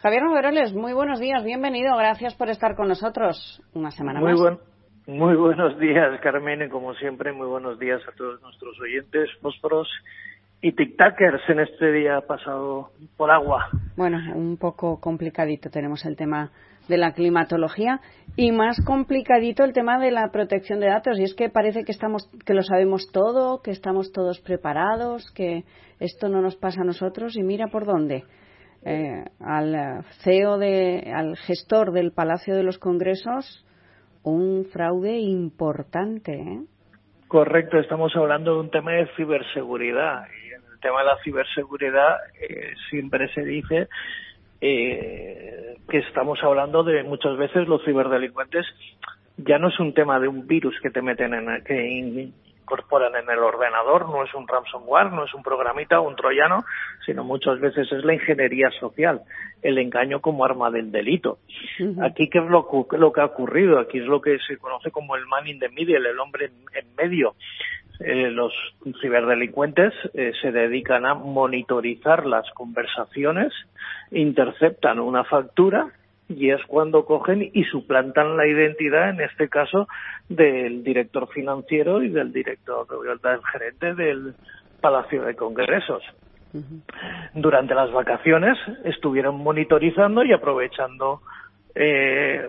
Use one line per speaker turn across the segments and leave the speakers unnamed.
Javier Noveroles, muy buenos días, bienvenido, gracias por estar con nosotros una semana más.
Muy buenos días, Carmen, y como siempre, muy buenos días a todos nuestros oyentes, fósforos y tic-tackers en este día pasado por agua.
Bueno, un poco complicadito tenemos el tema de la climatología y más complicadito el tema de la protección de datos, y es que parece que lo sabemos todo, que estamos todos preparados, que esto no nos pasa a nosotros, y mira por dónde. Al CEO, al gestor del Palacio de los Congresos, un fraude importante, ¿eh?
Correcto, estamos hablando de un tema de ciberseguridad, y en el tema de la ciberseguridad siempre se dice que estamos hablando de, muchas veces los ciberdelincuentes ya no es un tema de un virus que te meten que incorporan en el ordenador, no es un ransomware, no es un programita o un troyano, sino muchas veces es la ingeniería social, el engaño como arma del delito. Uh-huh. Aquí, ¿qué es lo que ha ocurrido? Aquí es lo que se conoce como el man in the middle, el hombre en medio. Los ciberdelincuentes se dedican a monitorizar las conversaciones, interceptan una factura y es cuando cogen y suplantan la identidad, en este caso, del director financiero y del gerente del Palacio de Congresos. Uh-huh. Durante las vacaciones estuvieron monitorizando y aprovechando que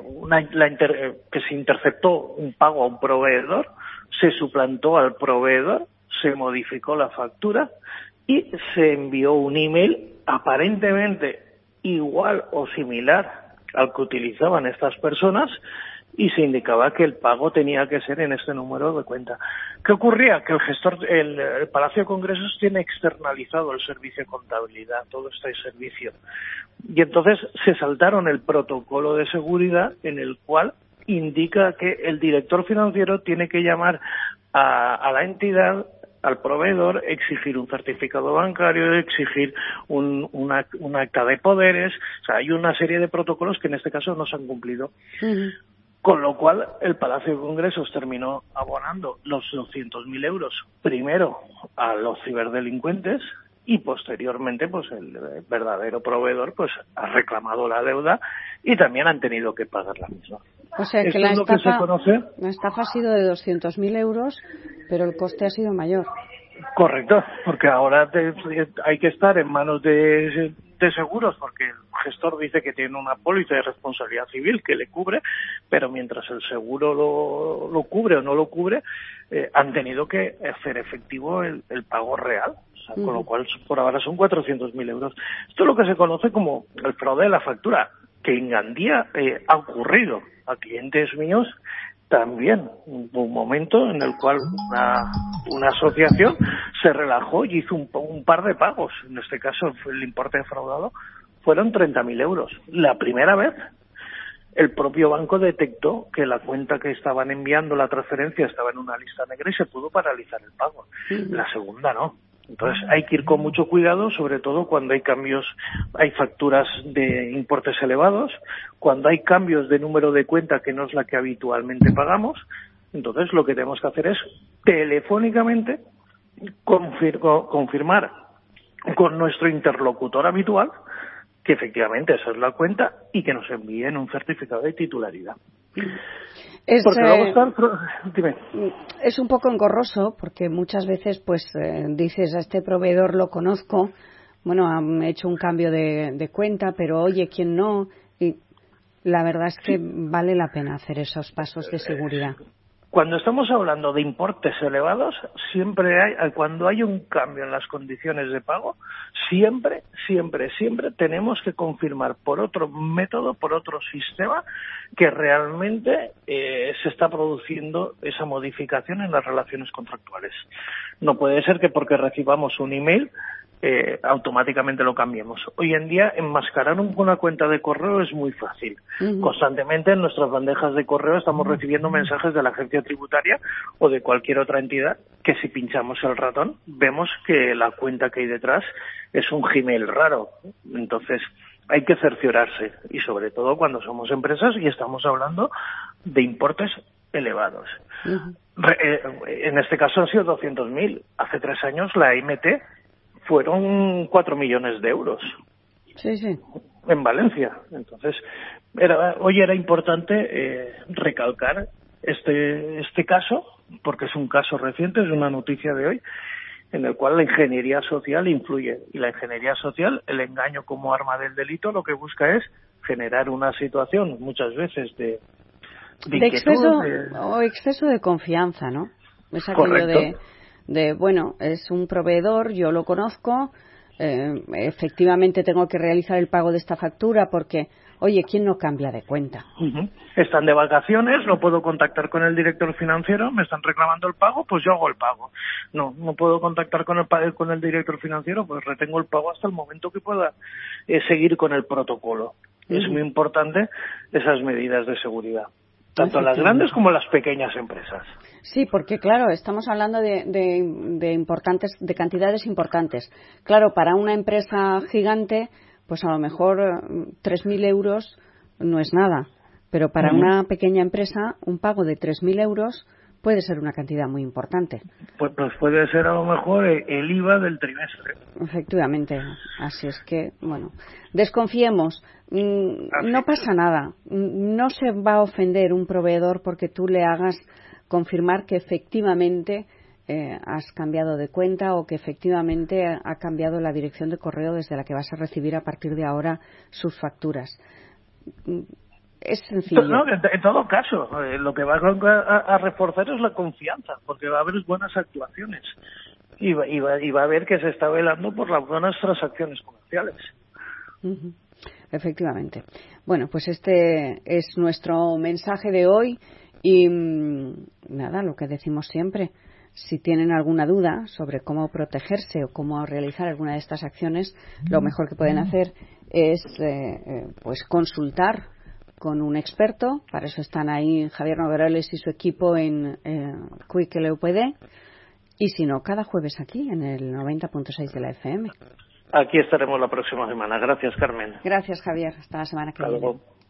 se interceptó un pago a un proveedor, se suplantó al proveedor, se modificó la factura y se envió un email aparentemente igual o similar al que utilizaban estas personas, y se indicaba que el pago tenía que ser en este número de cuenta. ¿Qué ocurría? Que el Palacio de Congresos tiene externalizado el servicio de contabilidad, todo este servicio. Y entonces se saltaron el protocolo de seguridad en el cual indica que el director financiero tiene que llamar a la entidad, al proveedor, exigir un certificado bancario, exigir un acta de poderes. O sea, hay una serie de protocolos que en este caso no se han cumplido. Uh-huh. Con lo cual, el Palacio de Congresos terminó abonando los 200.000 euros primero a los ciberdelincuentes y posteriormente, pues el verdadero proveedor pues ha reclamado la deuda y también han tenido que pagar la misma.
O sea, que la estafa ha sido de 200.000 euros, pero el coste ha sido mayor.
Correcto, porque ahora hay que estar en manos de seguros, porque el gestor dice que tiene una póliza de responsabilidad civil que le cubre, pero mientras el seguro lo cubre o no lo cubre, han tenido que hacer efectivo el pago real. O sea, con lo cual, por ahora son 400.000 euros. Esto es lo que se conoce como el fraude de la factura, que en Gandía ha ocurrido a clientes míos también. Hubo un momento en el cual una asociación se relajó y hizo un par de pagos. En este caso, el importe defraudado fueron 30.000 euros. La primera vez, el propio banco detectó que la cuenta que estaban enviando, la transferencia, estaba en una lista negra y se pudo paralizar el pago. La segunda no. Entonces hay que ir con mucho cuidado, sobre todo cuando hay cambios, hay facturas de importes elevados, cuando hay cambios de número de cuenta que no es la que habitualmente pagamos. Entonces lo que tenemos que hacer es telefónicamente confirmar con nuestro interlocutor habitual que efectivamente esa es la cuenta y que nos envíen un certificado de titularidad. Porque luego dime.
Es un poco engorroso porque muchas veces pues dices, a este proveedor lo conozco, bueno, han hecho un cambio de cuenta, pero oye, ¿quién no? Y la verdad es que vale la pena hacer esos pasos de seguridad.
Cuando estamos hablando de importes elevados, cuando hay un cambio en las condiciones de pago, siempre tenemos que confirmar por otro método, por otro sistema, que realmente se está produciendo esa modificación en las relaciones contractuales. No puede ser que porque recibamos un email automáticamente lo cambiemos. Hoy en día enmascarar una cuenta de correo es muy fácil. Uh-huh. Constantemente en nuestras bandejas de correo estamos recibiendo mensajes de la agencia tributaria o de cualquier otra entidad que si pinchamos el ratón vemos que la cuenta que hay detrás es un Gmail raro. Entonces hay que cerciorarse, y sobre todo cuando somos empresas y estamos hablando de importes elevados. Uh-huh. En este caso han sido 200.000. Hace 3 años la AMT fueron 4 millones de euros.
Sí, sí.
en Valencia. Entonces, hoy era importante recalcar este caso, porque es un caso reciente, es una noticia de hoy, en el cual la ingeniería social influye. Y la ingeniería social, el engaño como arma del delito, lo que busca es generar una situación, muchas veces, de
exceso de confianza, ¿no? Es aquello
Correcto.
bueno, es un proveedor, yo lo conozco, efectivamente tengo que realizar el pago de esta factura porque, oye, ¿quién no cambia de cuenta?
Uh-huh. Están de vacaciones, no puedo contactar con el director financiero, me están reclamando el pago, pues yo hago el pago. No puedo contactar con el director financiero, pues retengo el pago hasta el momento que pueda seguir con el protocolo. Uh-huh. Es muy importante esas medidas de seguridad, tanto en las grandes como en las pequeñas empresas.
Sí, porque claro, estamos hablando de cantidades importantes. Claro, para una empresa gigante, pues a lo mejor 3.000 euros no es nada, pero para una pequeña empresa un pago de 3.000 euros puede ser una cantidad muy importante.
Pues puede ser a lo mejor el IVA del trimestre.
Efectivamente, así es que, bueno, desconfiemos, no pasa nada, no se va a ofender un proveedor porque tú le hagas confirmar que efectivamente has cambiado de cuenta o que efectivamente ha cambiado la dirección de correo desde la que vas a recibir a partir de ahora sus facturas. Es sencillo.
No, en todo caso, lo que va a reforzar es la confianza, porque va a haber buenas actuaciones y va a ver que se está velando por las buenas transacciones comerciales.
Uh-huh. Efectivamente. Bueno, pues este es nuestro mensaje de hoy y nada, lo que decimos siempre. Si tienen alguna duda sobre cómo protegerse o cómo realizar alguna de estas acciones, lo mejor que pueden hacer es pues consultar con un experto. Para eso están ahí Javier Nogueroles y su equipo en Quick LUPD. Y si no, cada jueves aquí en el 90.6 de la FM.
Aquí estaremos la próxima semana. Gracias, Carmen.
Gracias, Javier. Hasta la semana que viene.